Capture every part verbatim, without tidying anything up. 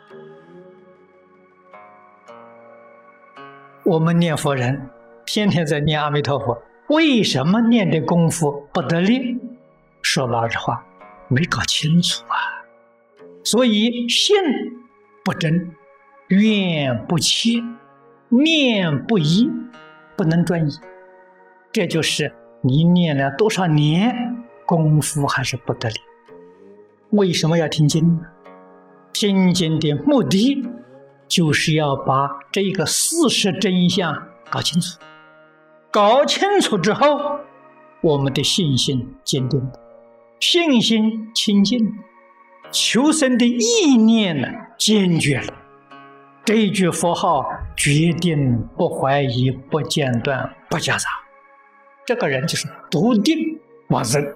我们念佛人天天在念阿弥陀佛，为什么念的功夫不得力？说老实话，没搞清楚啊。所以信不真，愿不切，念不一，不能专一。这就是你念了多少年，功夫还是不得力。为什么要听经呢？听经的目的就是要把这个事实真相搞清楚，搞清楚之后，我们的信心坚定，信心清净，求生的意念呢坚决了。这一句佛号决定不怀疑，不间断，不夹杂，这个人就是笃定往生。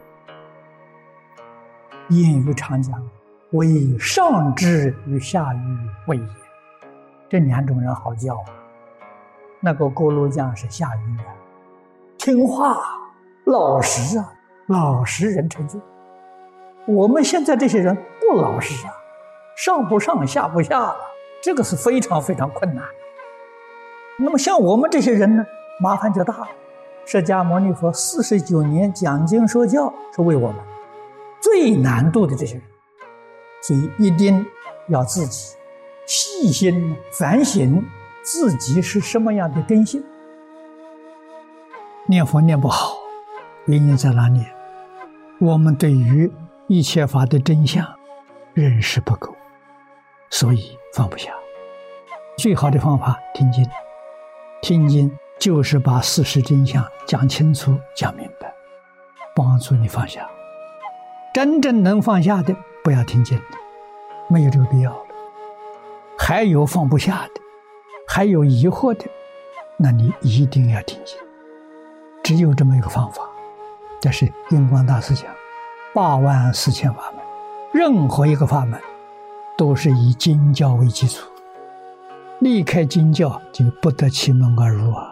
谚语常讲，为上智与下愚为也。这两种人好教啊。那个锅炉匠是下愚啊，听话老实啊，老实人成就。我们现在这些人不老实啊，上不上下不下了，这个是非常非常困难。那么像我们这些人呢，麻烦就大了。释迦牟尼佛四十九年讲经说教，是为我们最难度的这些人，所以一定要自己细心反省自己是什么样的根性。念佛念不好，原因在哪里？我们对于一切法的真相认识不够，所以放不下。最好的方法听经，听经就是把事实真相讲清楚讲明白，帮助你放下。真正能放下的不要听经，没有这个必要了。还有放不下的，还有疑惑的，那你一定要听经。只有这么一个方法。这是印光大师讲八万四千法门，任何一个法门都是以经教为基础，离开经教就不得其门而入啊。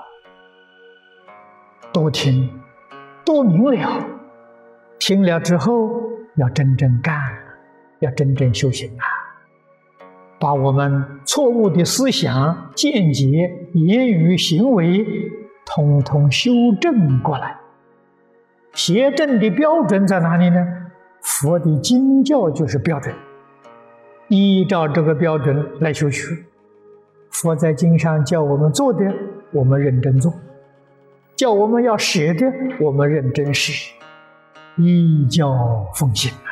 多听多明了，听了之后要真正干，要真正修行啊，把我们错误的思想见解言语行为统统修正过来。邪正的标准在哪里呢？佛的经教就是标准，依照这个标准来修学。佛在经上叫我们做的，我们认真做；叫我们要舍的，我们认真舍，依教奉行啊！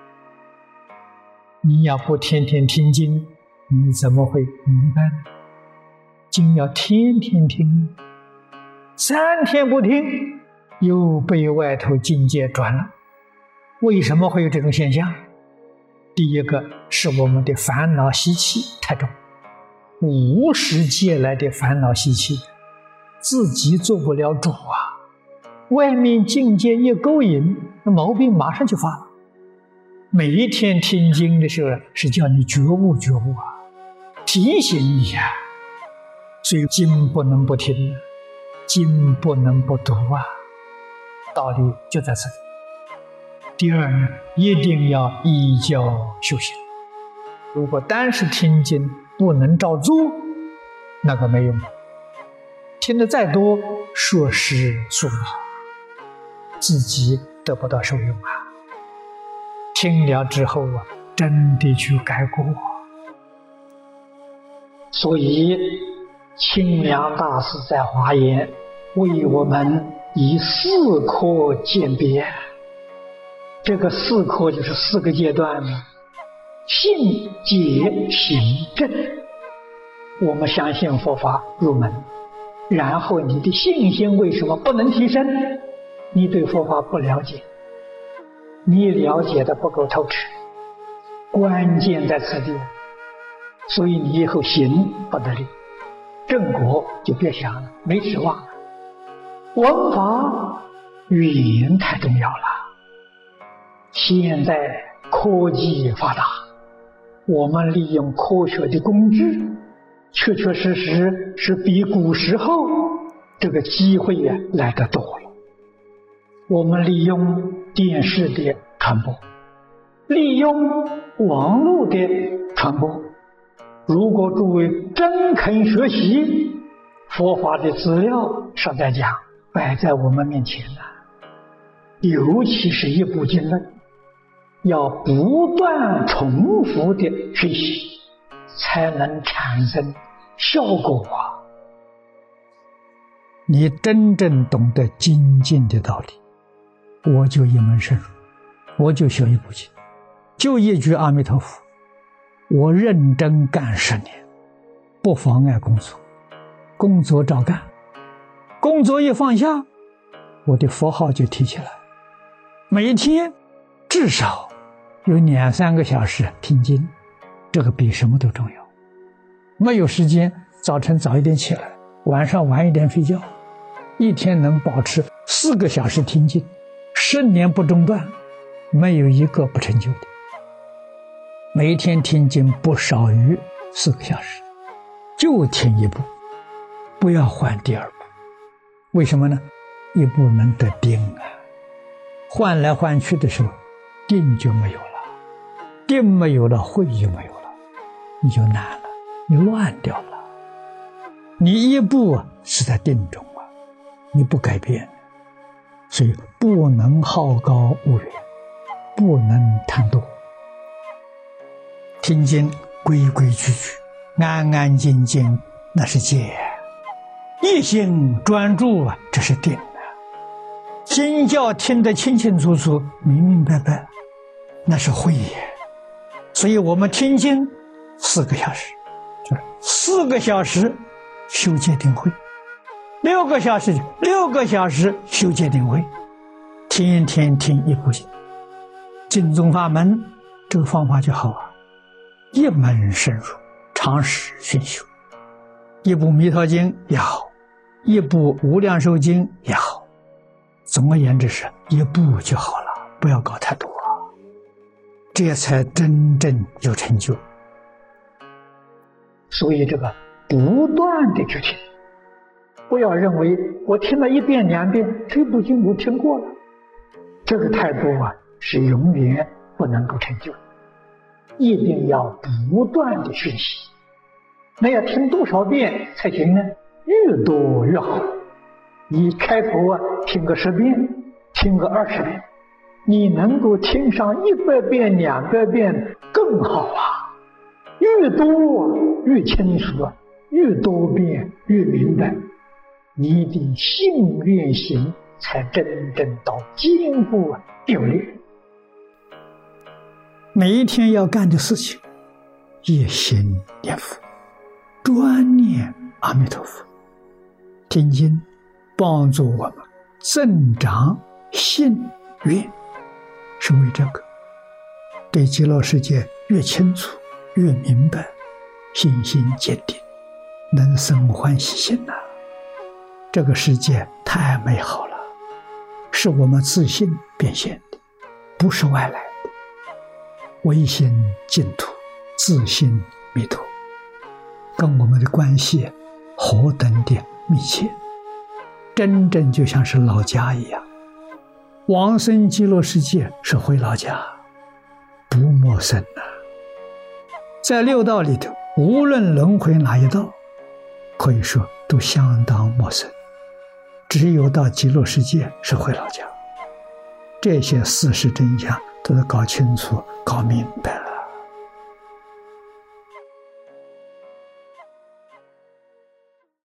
你要不天天听经，你怎么会明白呢？经要天天听，三天不听，又被外头境界转了。为什么会有这种现象？第一个是我们的烦恼习气太重，无始借来的烦恼习气，自己做不了主啊！外面境界一勾引，那毛病马上就发了。每一天听经的时候，是叫你觉悟觉悟啊，提醒你啊。所以经不能不听，经不能不读啊，道理就在这里。第二呢，一定要依教修行。如果单是听经不能照做，那个没用，听得再多，说是说了，自己得不到受用啊。听了之后啊，真的去改过。所以清凉大师在华严为我们以四科鉴别，这个四科就是四个阶段：信、解、行、证。我们相信佛法入门，然后你的信心为什么不能提升？你对佛法不了解，你了解的不够透彻，关键在此地。所以你以后行不得力，正果就别想了，没指望了。文法语言太重要了。现在科技发达，我们利用科学的工具，确确实实是比古时候这个机会呀来得多了。我们利用电视的传播，利用网络的传播， 如果诸位真肯学习佛法的资料，实在讲摆在我们面前了。尤其是一部经论，要不断重复的学习，才能产生效果啊！ 你真正懂得精进的道理，我就一门深入，我就学一部经，就一句阿弥陀佛，我认真干十年，不妨碍工作，工作照干，工作一放下，我的佛号就提起来，每一天至少有两三个小时听经，这个比什么都重要。没有时间，早晨早一点起来，晚上晚一点睡觉，一天能保持四个小时听经，十年不中断，没有一个不成就的。每一天听经不少于四个小时，就听一部，不要换第二部。为什么呢？一部能得定啊，换来换去的时候，定就没有了，定没有了，慧就没有了，你就难了，你乱掉了。你一步是在定中啊，你不改变，所以不能好高骛远，不能贪多。听经规规矩矩，安安静静，那是戒；一心专注啊，这是定啊。经教听得清清楚楚、明明白白，那是慧也。所以我们听经四个小时，就是四个小时修戒定慧，六个小时六个小时修戒定慧，天天听一部经。净宗法门这个方法就好啊，一门深入，常识熏修。一部弥陀经也好，一部无量寿经也好，总而言之是一部就好了，不要搞太多，这才真正有成就。 所以这个不断的去听，不要认为我听了一遍两遍，这部经我听过了，这个态度啊是永远不能够成就。一定要不断的学习，那要听多少遍才行呢？越多越好。你开头啊听个十遍，听个二十遍，你能够听上一百遍、两百遍更好啊！越多越清楚，越多遍越明白，你的信愿行才真正到坚固有力。 每一天要干的事情，一心念佛，专念阿弥陀佛。听经帮助我们增长信愿，是为这个对极乐世界越清楚越明白，信心坚定，能生欢喜心啊！这个世界太美好了，是我们自信变现的，不是外来的。唯心净土，自性弥陀，跟我们的关系何等的密切，真正就像是老家一样。往生极乐世界是回老家，不陌生啊。在六道里头，无论轮回哪一道，可以说都相当陌生，只有到极乐世界是回老家。这些事实真相都得搞清楚搞明白了。